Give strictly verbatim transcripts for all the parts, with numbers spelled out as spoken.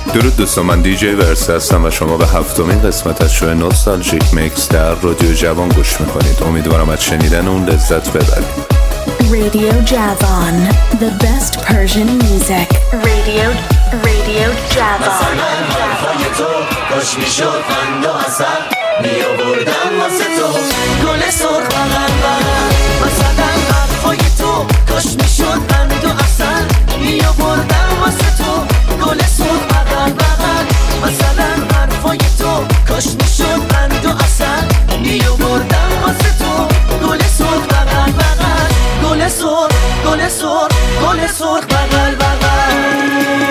درود دوستان، من دی جی ورس هستم و شما به هفتمین قسمت از شو نوستالژیک میکس در رادیو جوان گوش میکنید. امیدوارم از شنیدن اون لذت ببرید. Radio Javan, the best Persian music. Radio, Radio Javan. مثلا حرفای تو کاش میشد قند و عسل می آوردم واسه تو گل سرخ بغل بغل. مثلا حرفای تو کاش میشد قند و عسل می آوردم واسه تو گل سرخ بغل بغل. مثلا حرفای تو کاش میشد قند و عسل می آوردم واسه تو گل سرخ بغل بغل. گل سرخ گل سرخ گل سرخ بغل بغل.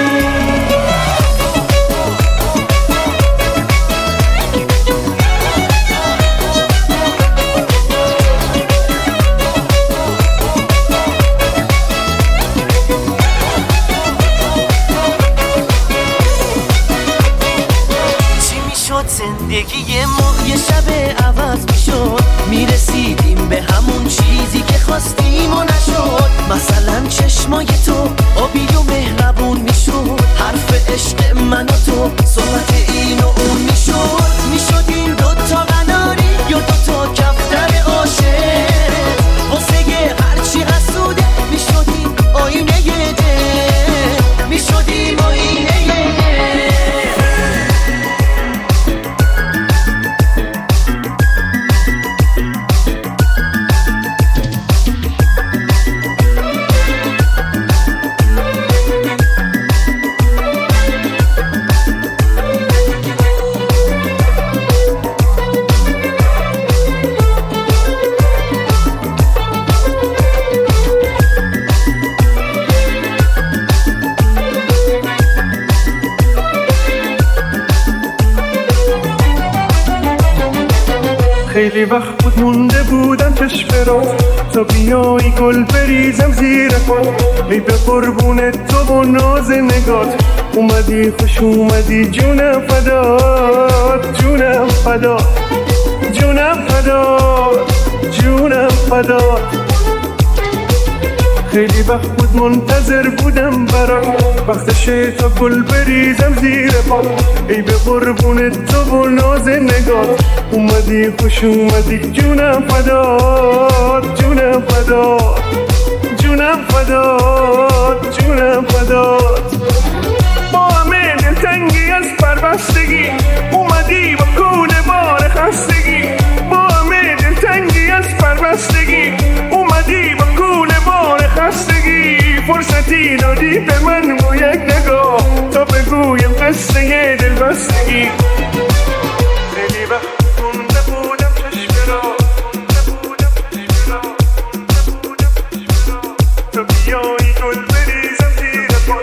زندگی ما یه شب عوض میشد، میرسیدیم به همون چیزی که خواستیم و نشد. مثلا چشمای تو آبی و مهربون میشد، حرف عشق من و تو صحبت این و اون میشد. میشدیم دوتا قناری یا دوتا کفتر عاشق، واسه یه هرچی حسوده میشدیم آینه یه دل، میشدیم آینه یه دل. خیلی وقت بود مونده بودم چشم رو تا بیایی گل بریزم زیر پا. ای به قربون تو و ناز نگات اومدی خوش اومدی جونم فدات جونم فدات جونم فدات جونم فدات. خیلی وقت بود منتظر بودم برات وقتشه تا گل بریزم زیر پا. ای به قربون تو و ناز نگات اومدی خوش اومدی جونم فدات جونم فدات جونم فدات جونم فدات. با همه دلتنگی از پربستگی اومدی با کول بار خستگی. با همه دلتنگی از پربستگی اومدی با کول بار خستگی. فرصتی دادی به من و یک نگاه تا بگویم قصه دلبستگی. خیلی وقت مونده بودم چشم را تا بیایی گل بریزم زیر پا.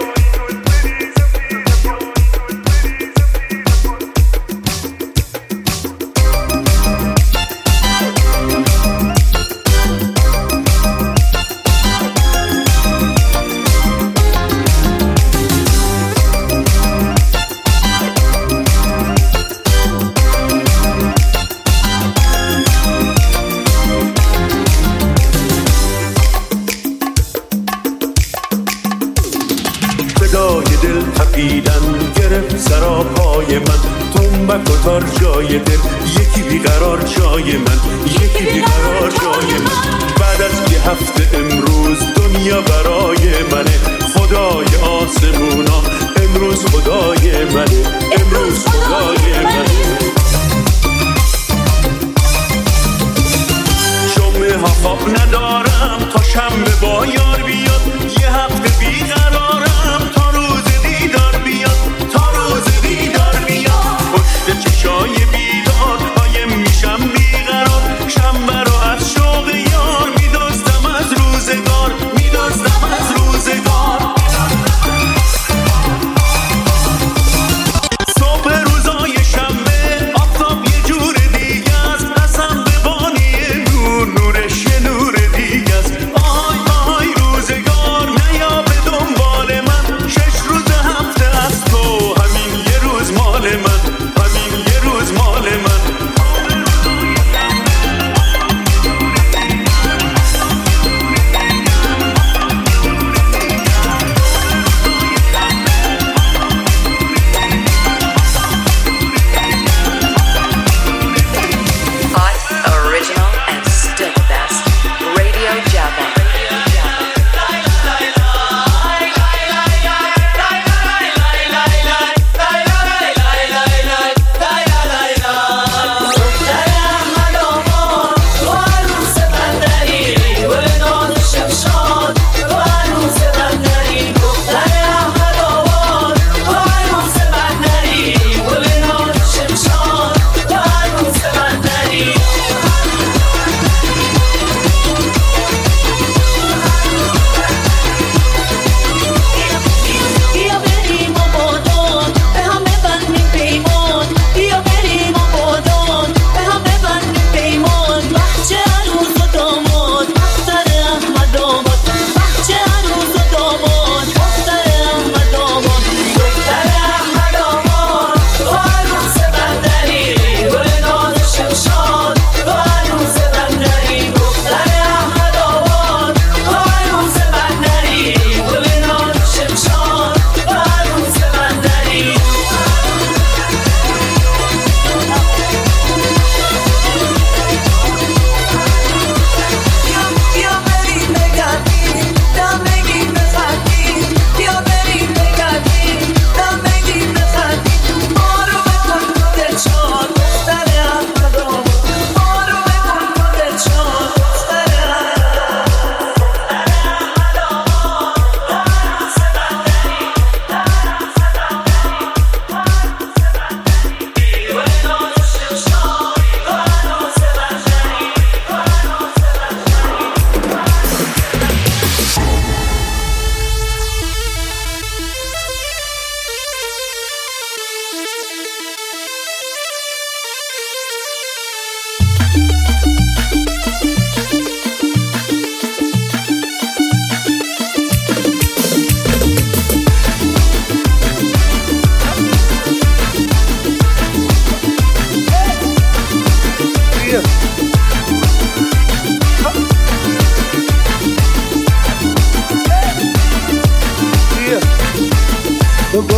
سراپای من تنبک و تار جای دل یکی بیقرار جای من یکی بیقرار جای من. بعد از یه هفته امروز دنیا برای منه. خدای آسمونا امروز خدای منه امروز خدای منه. جمعه ها خواب ندارم تا شنبه با یار بیاد. یه هفته بیقرارم تا روز دیدار بیاد تا روز دیدار بیاد. پشت چشای بیدار قایم میشم بیقرار. شنبه رو از شوق یار میدازدم از روزگار میدازدم از روزگار.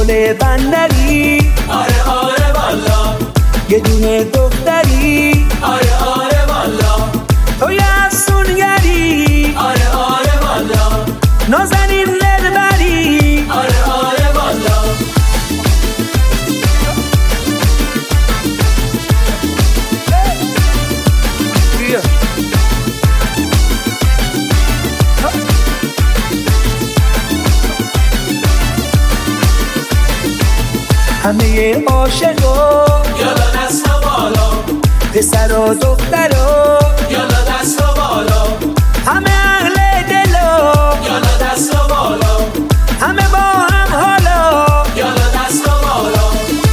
گل بندری آره آره والا یه دونه دختری آره آره والا تو یه افسونگری آره آره والا نازنین دلبری آره آره والا همه عاشقا یالا دست و بالا پسر و دخترا یالا دست و بالا همه اهل دلا یالا دست و بالا همه با هم حالا یالا دست و بالا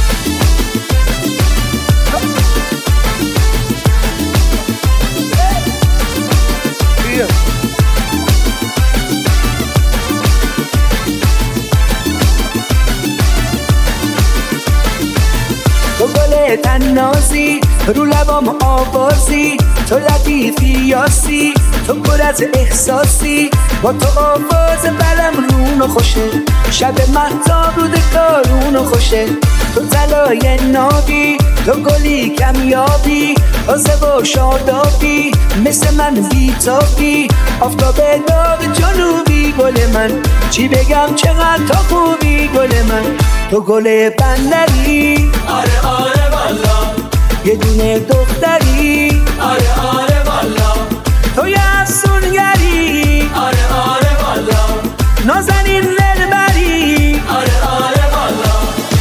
تو گل تنازی رو لبام آوازی تو لطیفی یاسی تو پر از احساسی با تو آواز بلم رونو خوشه شب مهتاب رود کارونو خوشه تو طلای نابی تو گلی کمیابی تازه و شادابی مثل من بیتابی آفتاب داغ جنوبی گل من چی بگم چقدر تا خوبی گل من تو گل بندری آره آره والا یه دونه دختری آره آره والا تو یه افسونگری آره آره والا نازنین دلبری آره آره والا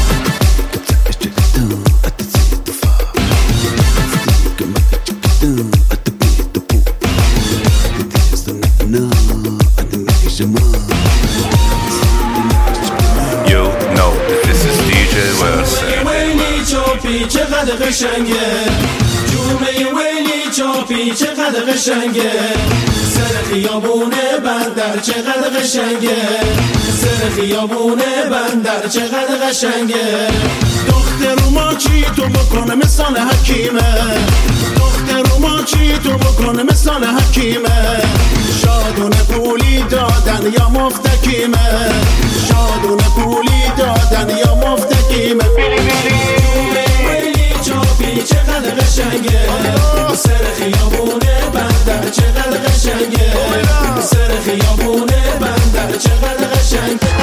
You know this is دی جی Versa. ویلی چاپی چقدر قشنگه جومه ویلی چاپی چقدر قشنگه سر خیابونه بندر چقدر قشنگه سر خیابونه بندر چقدر قشنگه دختر ما چی تو بکنه مثال حکیمه دختر ما چی تو بکنه مثال حکیمه شادونه پولی دادن یا مفتکیمه شادونه پولی دادن یا مفتکیمه ویلی چاپی چقدر قشنگه سر خیابونه بندر چقدر قشنگه سر خیابونه بندر چقدر قشنگه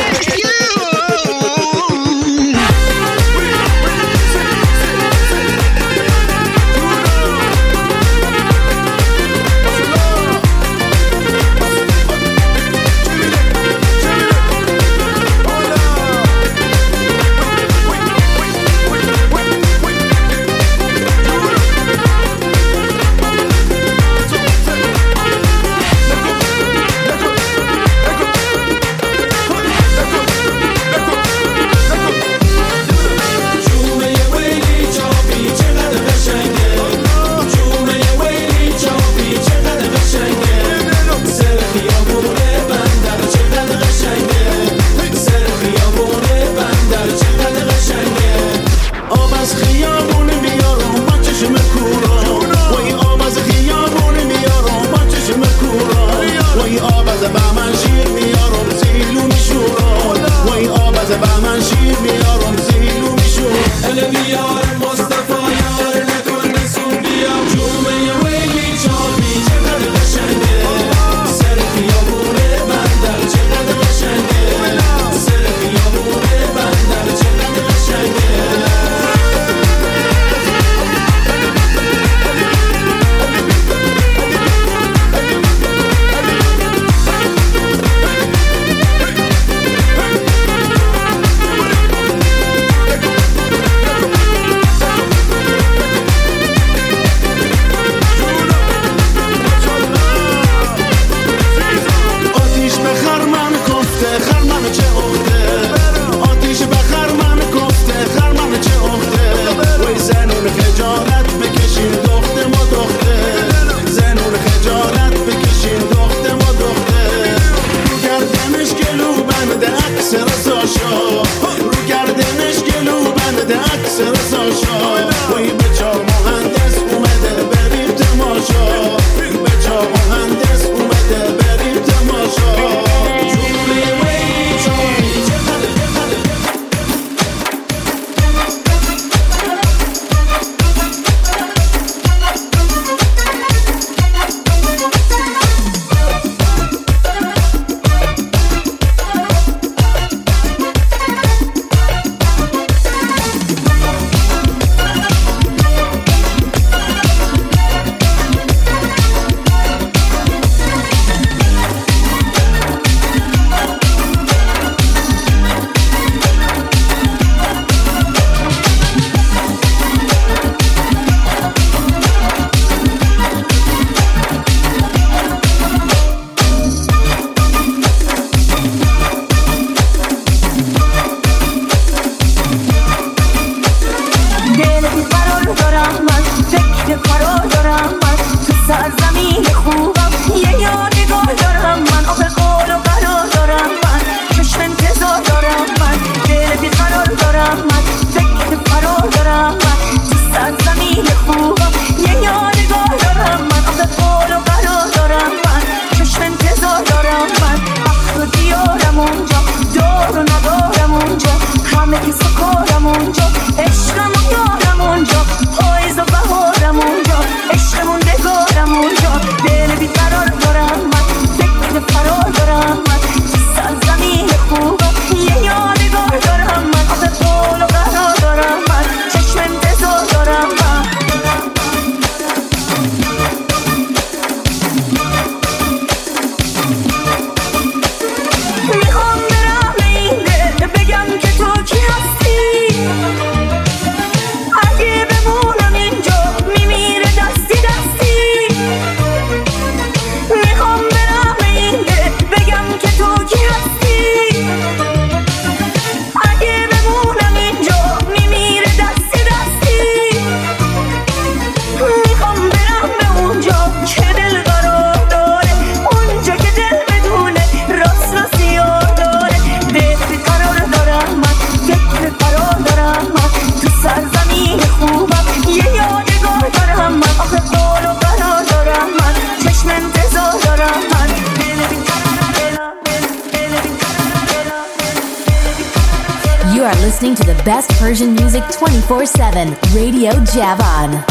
You are listening to the best Persian music twenty-four seven. Radio Javan.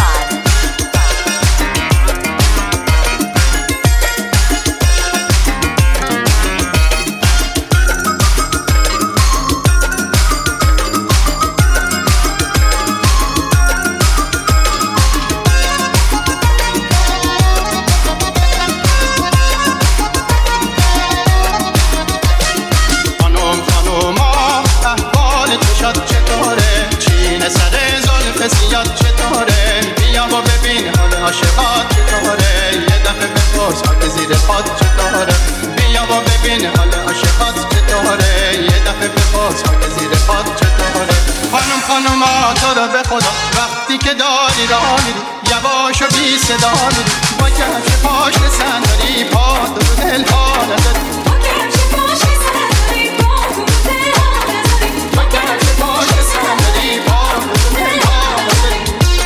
عاشقات چطوره یه دفعه بپرس خاک زیر پات چطوره بیا و ببین حال عاشقات چطوره یه دفعه بپرس خاک زیر پات چطوره خانم خانوما تو رو به خدا وقتی که داری راه میری یواش و بی صدا میری با کفش پاش صندلی پا تو دل ها نداری با کفش پاش صندلی پا تو دل ها نداری با کفش پاش صندلی پا تو دل ها نداری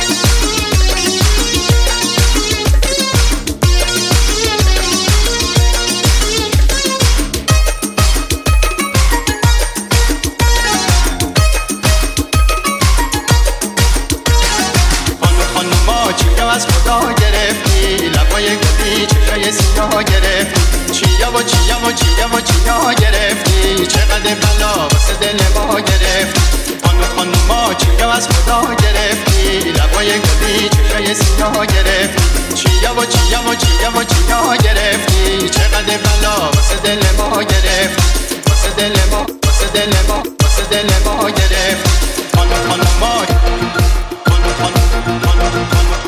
از خدا گرفتی لبای گلی چشای سیاه گرفتی چیا و چیا و چیا و چیا گرفتی چقدر بلا واسه دل ما گرفتی خانم خانوما چیا از خدا گرفتی لبای گلی چشای سیاه گرفتی چیا و چیا و چیا و چیا گرفتی چقدر بلا واسه دل ما گرفتی واسه دل ما واسه دل ما واسه دل ما گرفتی خانم خانوما خانم خانم خانم خانم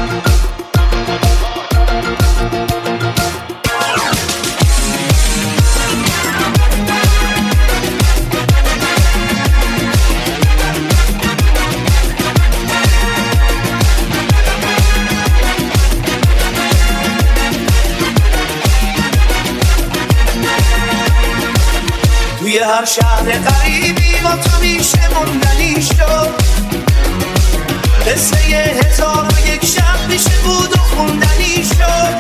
توی هر شهر غریبی با تو میشه موندنی شد قصه یه هزار و یک شب میشه بود و خوندنی شد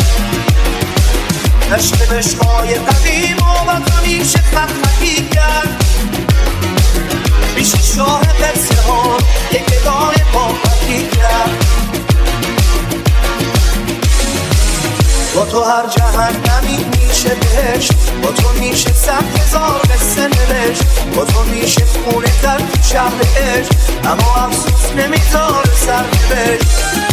عشق عشقای قدیم و با تو میشه خطی کرد میشه شاه قصه ها یک اداره با خطی کرد با تو هر جهنمی میشه بهشت با تو میشه صد هزار قصه نوشت با تو میشه خونه در شهر عشق اما افسوس نمیذاره سرنوشت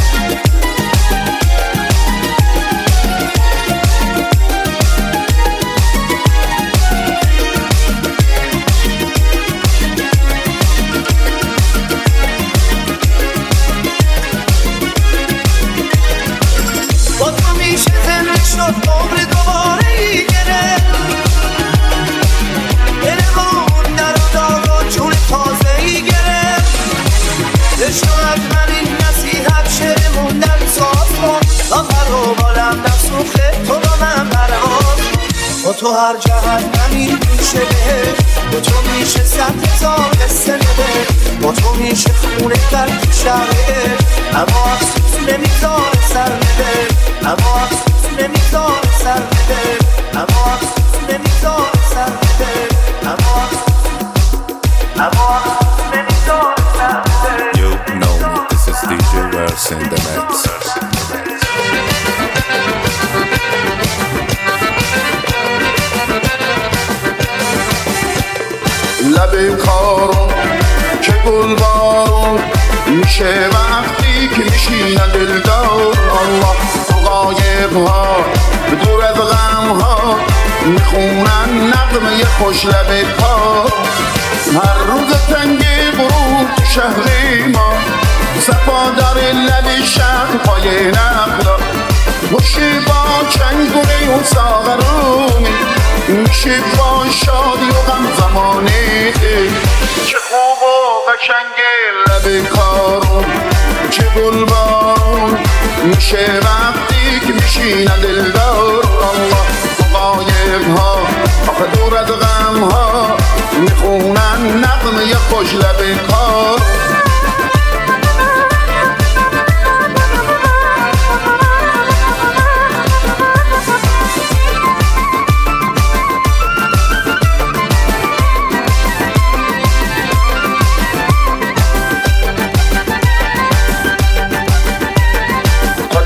با تو میشه زنده شد عمر دوباره ای گرفت دلمون در و داغ و جون تازه ای گرفت شاید من این نصیحت شعر موندن ساز کن آخر و بالم در سوخه تو با من برام با تو هر جهنمی میشه بهشت با تو میشه صد هزار قصه نوشت با تو میشه خونه در شهر عشق اما افسوس نمیذاره سرنوشت اما افسوس نمیذاره سرنوشت اما افسوس نمیذاره سرنوشت اما افسوس اما افسوس نمیذاره سرنوشت. You know me, this is دی جی Verse in the mix. لب خارون که گل بارون میشه وقتی که میشینن دلدار الله تو غایب ها دور از غم ها میخونن نغمه خوش لب پا هر روز تنگ برود تو شهر ما صفا داره لب شهر پای نقلا خوشی با چنگونه و ساغرونی میشه با شادی و غم زمانه چه خوب و قشنگه لب کارون چه گل بارون میشه وقتی که میشینن دلدار الله تو غایب ها آخه دور از غم ها میخونن نغمه خوش لب کار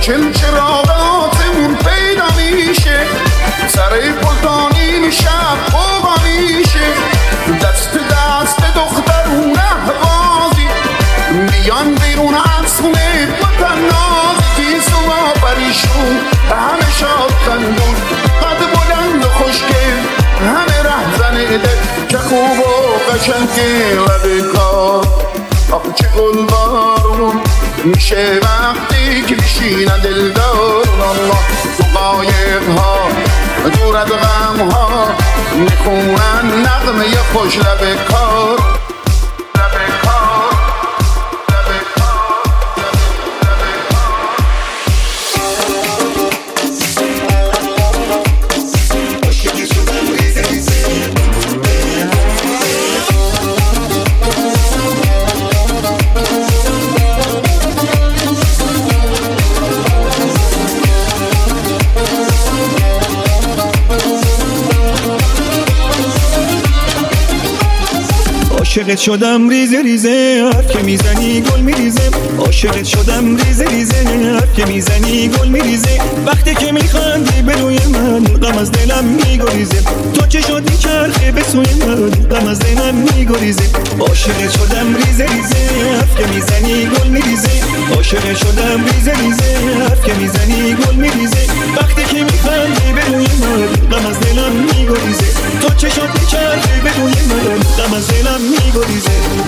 چل چراغاتمون پیدا میشه سر پلتانی میشه خوبا میشه دست دست دخترون احوازی بیان بیرون از خونه وطن نازی کیس و پریشون همه شاد خندون قد بلند و خوشگل همه ره زنده که خوب و قشنگه لب کار آخه چه گل بارون میشه وقتی که میشینن دلدارون الله تو قایق ها دور از غم ها میخونن نغمه خوش لب کار عاشقت شدم ریزه ریزه حرف که میزنی گل میریزه عاشقت شدم ریزه ریزه حرف که میزنی گل میریزه وقتی که میخندی به روی من غم از دلم میگریزه تو چه شد میچرخه به سوی من غم از دلم میگریزه عاشقت شدم ریزه ریزه حرف که میزنی گل میریزه عاشقت شدم ریزه ریزه حرف که میزنی گل میریزه وقتی که میخندی به روی من غم از دلم میگریزه تو چه شد میچرخه به روی من غم از دلم میگریزه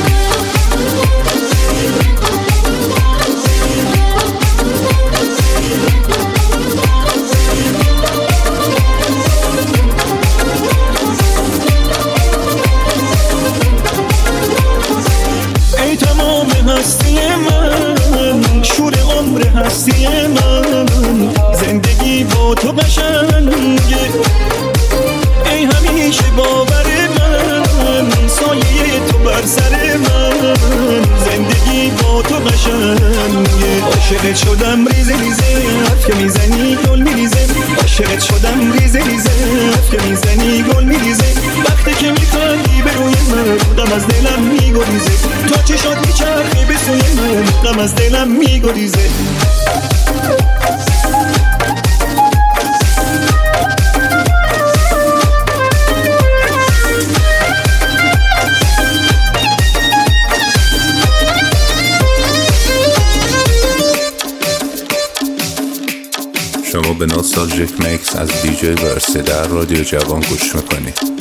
ای تمام هستی من شور عمر هستی من زندگی با تو قشنگه ای همیشه باور من سایه تو بر سر من زندگی با تو قشنگه عاشقت شدم ریزه ریزه حرف که میزنی گل میریزه عاشقت شدم ریزه ریزه حرف که میزنی گل میریزه وقتی که میخندی به روی من غم از دلم میگریزه تو چه شد میچرخی به سوی من غم از دلم میگریزه شما به نوستالژیک میکس از دیجی ورسی در رادیو جوان گوش میکنید.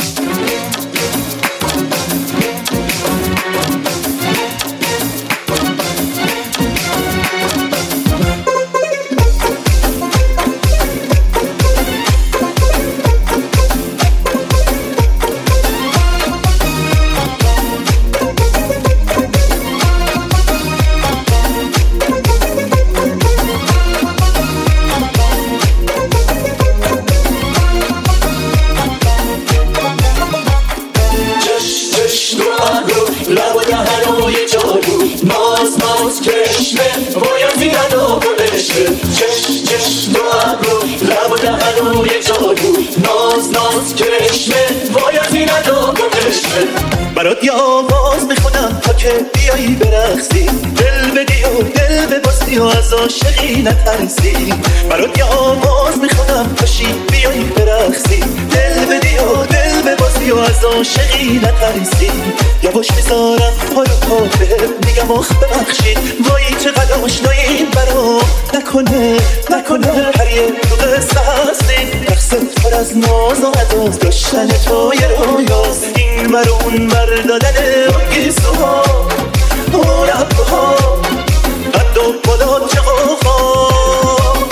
برات یه آواز میخونم تا که بیایی برقصی دل بدی و دل بباسی و از عاشقی نترسی برات یه آواز میخونم پاشی بیایی برقصی دل بدی و دل بباسی و از عاشقی نترسی یواش میذارم پارو پا بهت میگم آخ ببخشید وای چقدر آشنایی برام نکنه نکنه هریه تو قصه هستی رقصت پر از ناز و عداز داشتن تو یه رویاز این بر اون بر دادن اون گیسوها اون عبها قد و بالا چه آغاز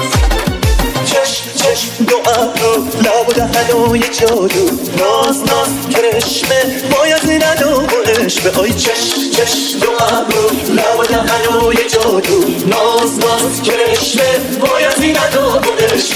چشم چشم دو ابرو لب و دهن و یه جادو ناز ناز کرشمه باید ندو و عشق آی چشم چشم دو ابرو لب و دهن و یه جادو ناز ناز کرشمه باید ندو و عشق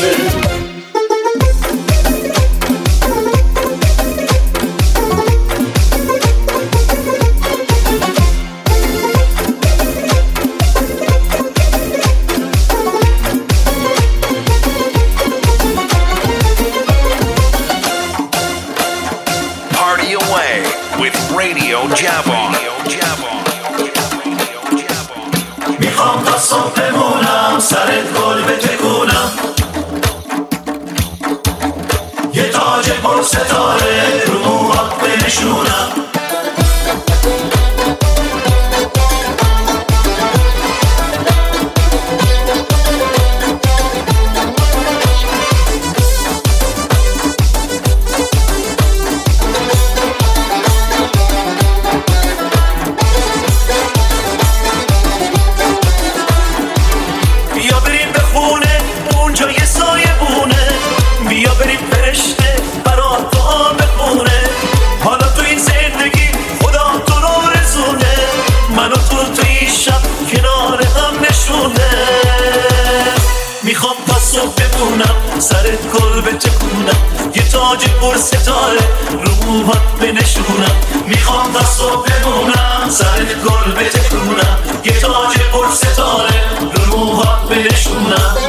میخوام تا صبح بمونم بخونم سرت گل بتکونم یه تاج پر ستاره رو موهات بنشونم سرت گل بتکونم یه تاج پر ستاره رو موهات بنشونم میخوام تا صبح بمونم سرت گل بتکونم یه تاج پر ستاره رو موهات بنشونم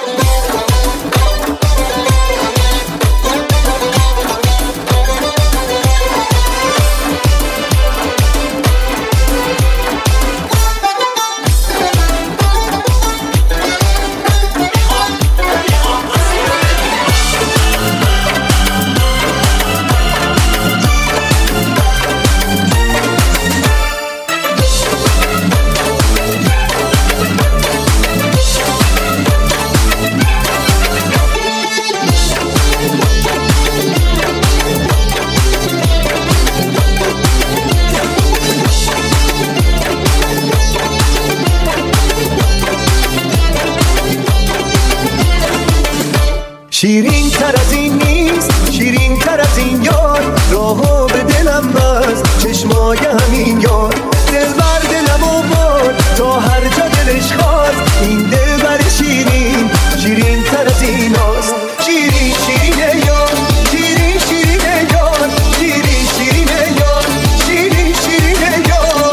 شیرین تر از این نیست شیرین تر از این یار راهو به دلم بست چشمای همین یار دل بر دلم و بار تا هر جا دلش خواست این دل بر شیرین شیرین تر از این هاست شیرین شیرین یار شیرین شیرین یار شیرین شیرین یار شیرین شیرین یار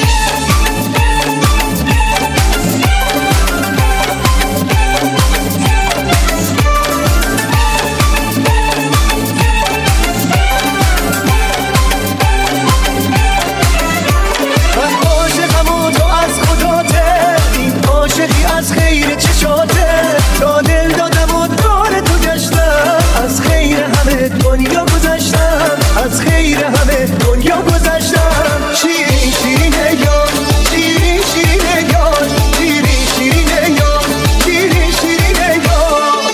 از خیر چشاته تا دل دادم و دور تو گشتم از خیر همه دنیا گذشتم از خیر همه دنیا گذشتم شیرین شیرین یار شیرین شیرین یار شیرین شیرین یار شیرین شیرین یار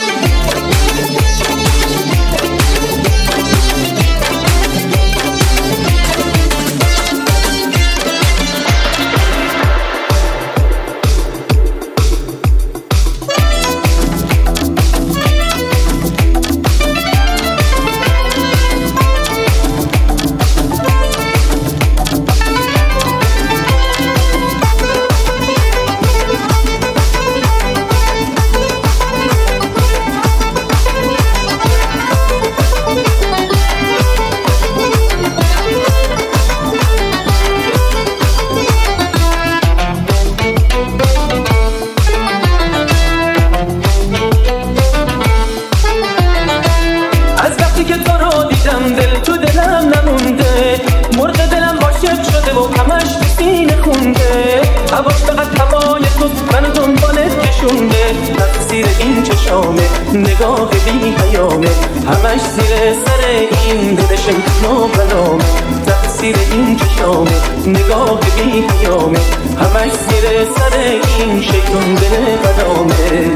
نگاه بی پیامه همش زیر سر این دلش نابلامه تقصیر این چشامه نگاه بی پیامه همش زیر سر این شیطون دل بدامه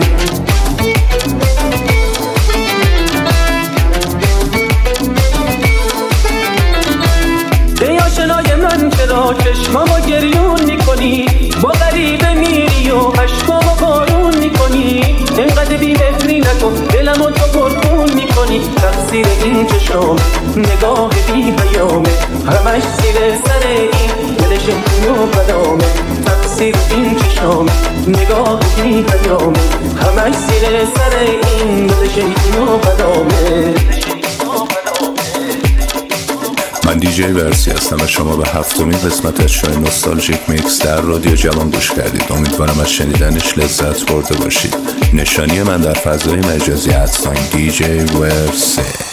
ای آشنای من چرا چشمامو گریون میکنی با غریبه میری و عشقامو بارون میکنی اینقدر بی مهری نکن دلمو تو پرخون میکنی تقصیر این چشام نگاه بی پیامه همش زیر سر این دلش و بدامه تقصیر این چشام نگاه بی پیامه همش زیر سر این دلش و بدامه من دیجی ورسی هستم و شما به هفتمین قسمت از شو نوستالژیک میکس در رادیو جوان گوش کردید. امیدوارم از شنیدنش لذت برده باشید. نشانی من در فضای مجازی ادساین دیجی ورسی.